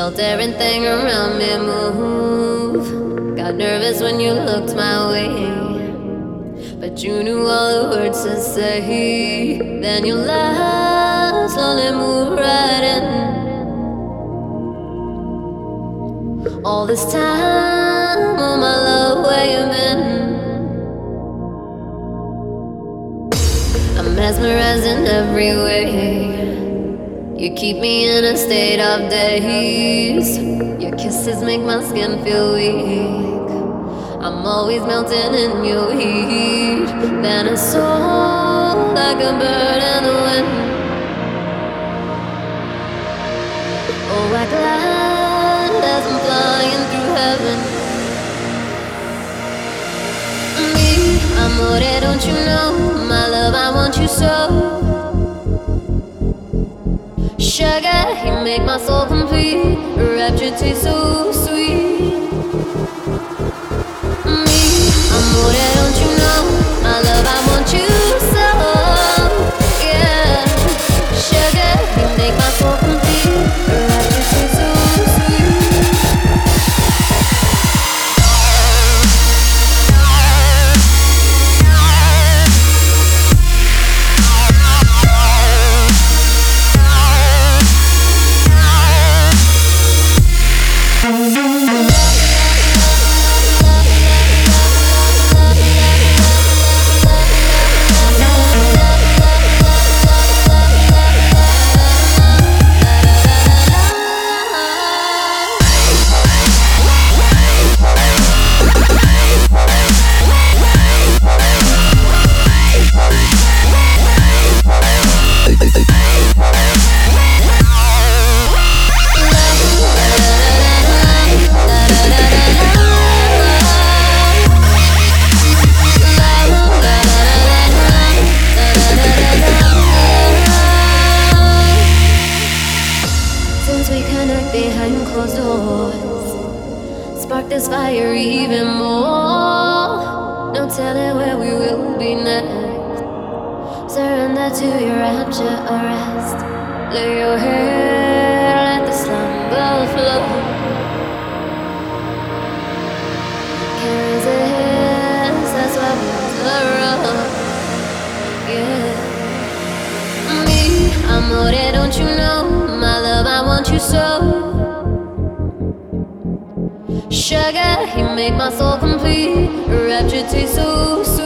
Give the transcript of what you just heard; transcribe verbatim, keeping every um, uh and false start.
Felt everything around me move. Got nervous when you looked my way, but you knew all the words to say. Then your love slowly moved right in. All this time, oh my love, where you been? I'm mesmerized in every way. You keep me in a state of daze. Your kisses make my skin feel weak. I'm always melting in your heat. Then I soar like a bird in the wind. Oh, I glide as I'm flying through heaven. Me, amore, don't you know? My love, I want you so. Sugar, you make my soul complete. Rapture tastes so sweet. Me, amore, don't you know? My love, I want you so. Yeah. Sugar, you make my soul complete. Rapture tastes so behind closed doors. Spark this fire even more. No telling where we will be next. Surrender to your rapture arrest. Lay your head, let the slumber flow. Can't resist, that's why we're road. Yeah. Me, amore, don't you know? My love, I want you so. Sugar, you make my soul complete. Rapture tastes so sweet.